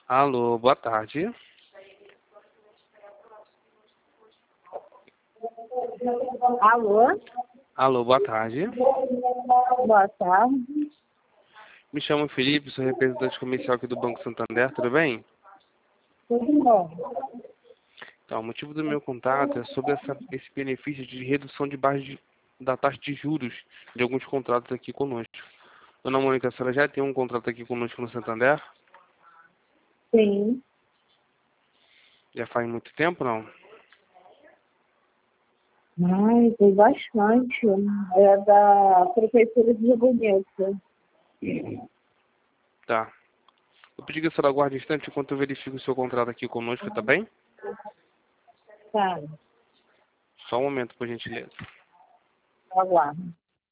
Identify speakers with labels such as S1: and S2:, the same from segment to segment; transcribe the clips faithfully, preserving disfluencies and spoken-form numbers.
S1: Alô, boa tarde.
S2: Alô?
S1: Alô, boa tarde.
S2: Boa tarde.
S1: Me chamo Felipe, sou representante comercial aqui do Banco Santander, tudo bem?
S2: Tudo bom?
S1: Então, o motivo do meu contato é sobre essa, esse benefício de redução de base de, da taxa de juros de alguns contratos aqui conosco. Dona Mônica, a senhora já tem um contrato aqui conosco no Santander?
S2: Sim.
S1: Já faz muito tempo, não?
S2: Ai, tem bastante. É da Prefeitura de Rio Bonito.
S1: Tá. Eu pedi que a senhora aguarde um instante enquanto eu verifico o seu contrato aqui conosco, tá bem?
S2: Tá,
S1: Só um momento, por gentileza.
S2: aguardo.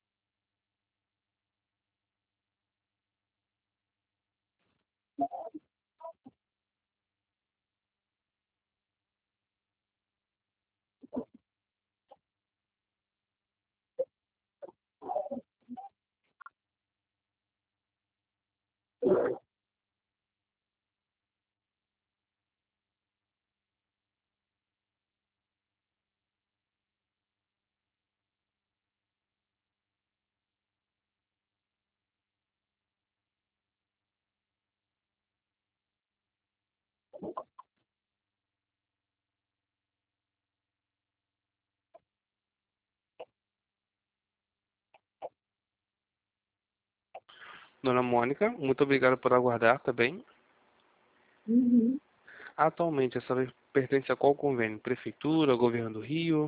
S1: Dona Mônica, muito obrigado por aguardar, tá bem?
S2: Uhum.
S1: Atualmente, a senhora pertence a qual convênio? Prefeitura, Governo do Rio?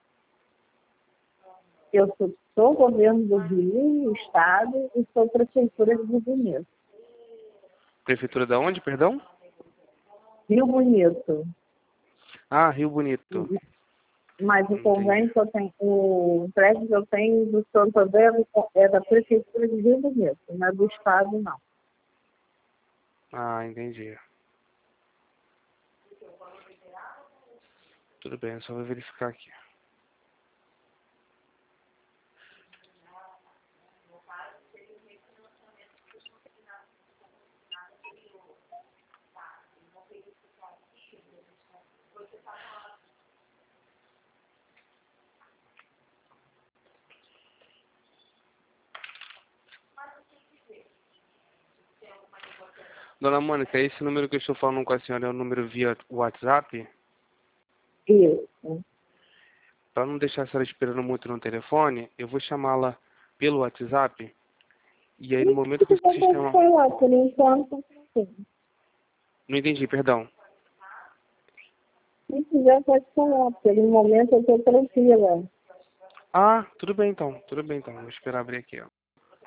S2: Eu sou, sou governo do Rio, Estado, e sou Prefeitura de Rio Bonito.
S1: Prefeitura da onde, perdão?
S2: Rio Bonito.
S1: Ah, Rio Bonito.
S2: Mas o
S1: Entendi.
S2: convênio que eu tenho, o prédio que eu tenho do Santander é da Prefeitura de Rio Bonito, não é do Estado, não.
S1: Ah, entendi. Tudo bem, eu só vou verificar aqui. Dona Mônica, esse número que eu estou falando com a senhora é o número via WhatsApp?
S2: Isso.
S1: Para não deixar a senhora esperando muito no telefone, eu vou chamá-la pelo WhatsApp. E aí, no momento que o
S2: Se quiser pode
S1: sistema...
S2: falar, por enquanto, sim.
S1: Não entendi, perdão.
S2: Se quiser pode falar, porque no momento eu estou tranquila.
S1: Ah, tudo bem então, tudo bem então. Vou esperar abrir aqui, ó.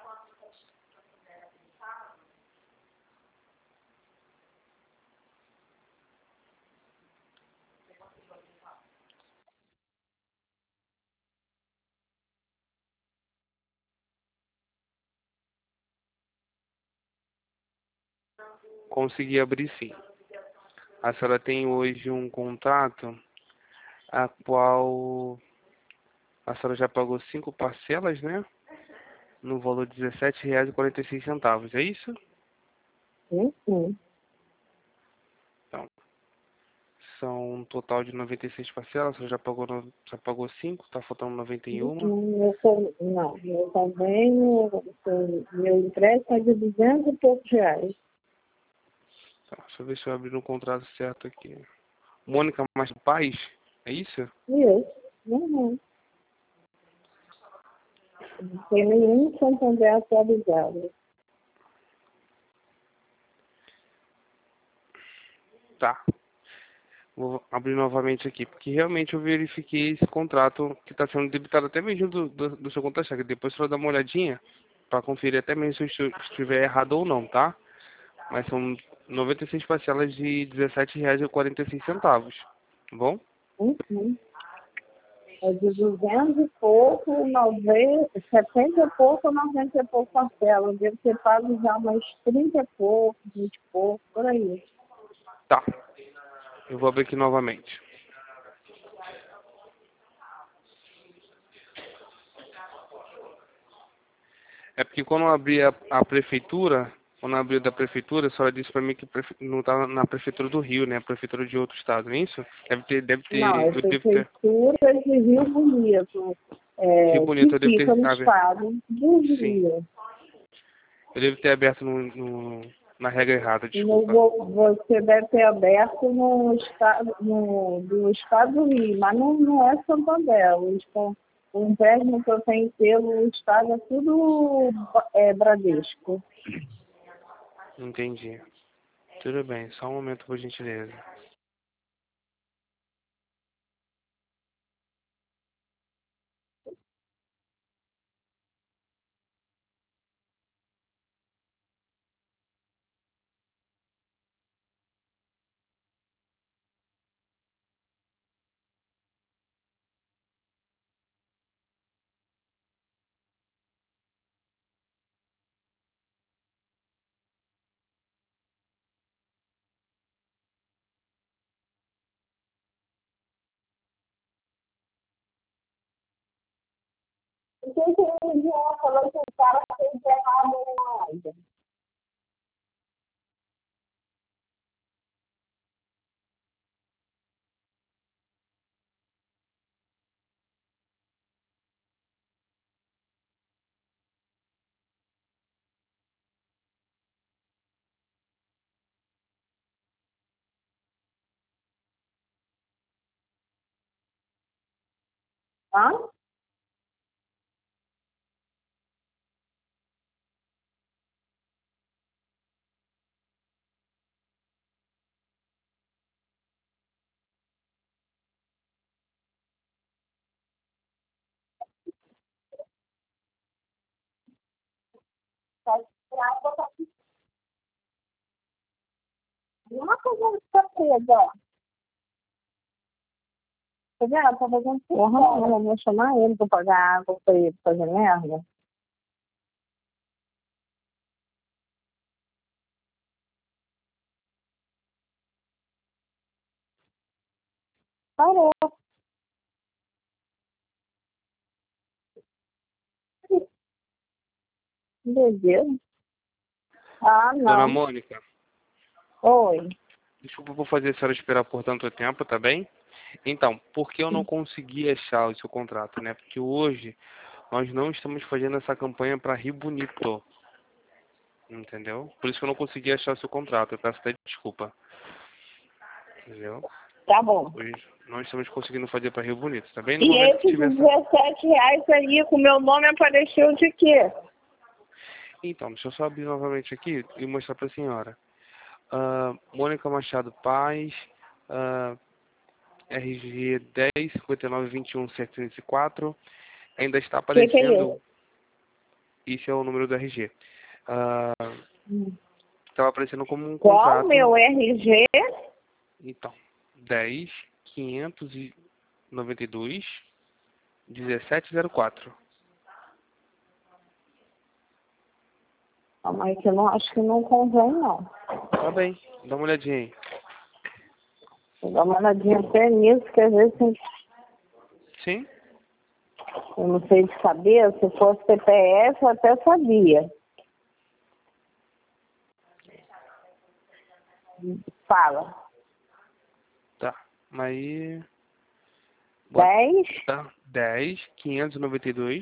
S1: Consegui abrir sim. A senhora tem hoje um contrato a qual a senhora já pagou cinco parcelas, né? No valor de dezessete reais e quarenta e seis centavos, é isso?
S2: Sim, sim.
S1: Então, são um total de noventa e seis parcelas, a senhora já pagou, no- já pagou cinco, tá faltando noventa e um.
S2: Eu sou, não, eu também, eu, eu- meu empréstimo é de duzentos e poucos reais.
S1: Tá, deixa eu ver se eu abri no contrato certo aqui. Mônica mais Paz, é isso?
S2: Isso. Uhum. Não tem nenhum Santander atualizado.
S1: Tá. Vou abrir novamente aqui, porque realmente eu verifiquei esse contrato que está sendo debitado até mesmo do, do, do seu conta-cheque. Depois você vai dar uma olhadinha para conferir até mesmo se eu estiver errado ou não, tá? Mas são noventa e seis parcelas de dezessete reais e quarenta e seis centavos, tá bom?
S2: Uhum. É de duzentos e pouco, noventa, setenta e pouco, noventa e pouco parcelas. Deve ter pago já umas trinta e pouco, vinte e pouco, por aí.
S1: Tá. Eu vou abrir aqui novamente. É porque quando eu abri a, a prefeitura, quando abriu da prefeitura, a senhora disse pra mim que prefe- não tá na prefeitura do Rio, né? A prefeitura de outro estado, não é isso? Deve ter, deve
S2: Não,
S1: ter,
S2: é
S1: eu devo ter,
S2: Prefeitura de Rio Bonito,
S1: Rio
S2: é,
S1: Bonito,
S2: que
S1: eu devo ter,
S2: fica no
S1: abe-
S2: estado do
S1: sim,
S2: Rio.
S1: eu devo ter aberto no, no- na regra errada,
S2: No,
S1: desculpa.
S2: vo- você deve ter aberto no estado, no, do estado do Rio, mas não, não é Santander. Os com- O empréstimo que eu tenho pelo estado é tudo é, Bradesco.
S1: Entendi. Tudo bem, só um momento, por gentileza.
S2: O que que o Jean falou que o cara fez errado na live? Hã? Pode tirar a boca. Uma coisa que tá presa, ó. Tá vendo? Tá fazendo porra, não, eu vou chamar ele pra pagar água pra ele fazer merda. Parou. Beleza. Ah,
S1: Dona
S2: não.
S1: Mônica,
S2: Oi.
S1: desculpa por fazer a senhora esperar por tanto tempo, tá bem? Então, por que eu não consegui achar o seu contrato, né? Porque hoje nós não estamos fazendo essa campanha para Rio Bonito, entendeu? Por isso que eu não consegui achar o seu contrato. Eu peço até desculpa, entendeu?
S2: Tá bom.
S1: Hoje não estamos conseguindo fazer para Rio Bonito, tá bem? No
S2: E
S1: momento que
S2: esses
S1: tiver essa...
S2: dezessete reais aí com meu nome apareceu de quê?
S1: Então, deixa eu só abrir novamente aqui e mostrar para a senhora. Ah, Mônica Machado Paz, ah, R G dez cinquenta e nove vinte e um setecentos e quatro, ainda está
S2: Que que é
S1: aparecendo,
S2: isso?
S1: isso é o número do R G. Ah,
S2: Hum.
S1: estava aparecendo como um
S2: Qual
S1: contrato,
S2: meu R G?
S1: então, dez quinhentos e noventa e dois dezessete zero quatro.
S2: Ah, mas eu não acho que não convém, não.
S1: Tá bem, dá uma olhadinha aí.
S2: Vou dar uma olhadinha até nisso, que às vezes tem-
S1: Sim?
S2: eu não sei de saber. Se fosse C P F, eu até sabia. Fala.
S1: Tá. Mas aí... Bota,
S2: Dez?
S1: tá? dez quinhentos e noventa e dois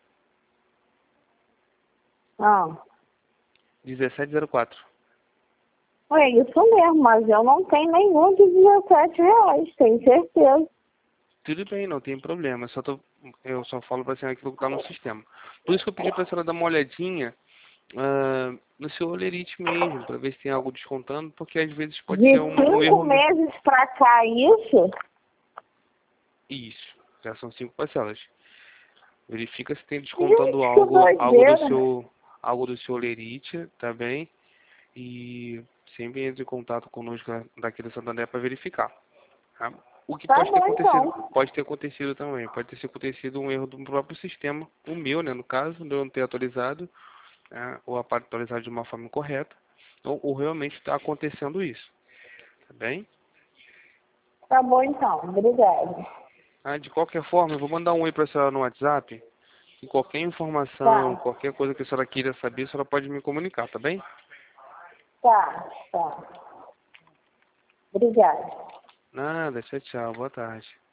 S2: Ah.
S1: dezessete zero quatro.
S2: É isso mesmo, mas eu não tenho nenhum de dezessete reais, tenho certeza.
S1: Tudo bem, não tem problema. Só tô, eu só falo pra senhora aquilo que tá no sistema. Por isso que eu pedi pra senhora dar uma olhadinha ah, no seu olerite mesmo, pra ver se tem algo descontando, porque às vezes pode
S2: De
S1: ser um, um
S2: cinco
S1: erro. me-
S2: meses pra cá, isso?
S1: Isso, já são cinco parcelas. Verifica se tem
S2: Gente,
S1: descontando
S2: que
S1: algo, algo do
S2: doideira.
S1: seu, algo do seu olerite, tá bem? E sempre entre em contato conosco daqui do Santander para verificar. Tá? O que
S2: Tá
S1: pode ter
S2: bom,
S1: acontecido,
S2: então.
S1: pode ter acontecido também, pode ter acontecido um erro do próprio sistema, o meu, né, no caso, de eu não ter atualizado, né, ou a parte atualizado de uma forma incorreta, ou, ou realmente está acontecendo isso, tá bem?
S2: Tá bom, então. Obrigada.
S1: Ah, de qualquer forma, eu vou mandar um oi para a senhora no WhatsApp, e qualquer informação,
S2: Tá.
S1: qualquer coisa que a senhora queira saber, a senhora pode me comunicar, tá bem?
S2: Tá, tá. Obrigada.
S1: Nada, tchau, tchau. Boa tarde.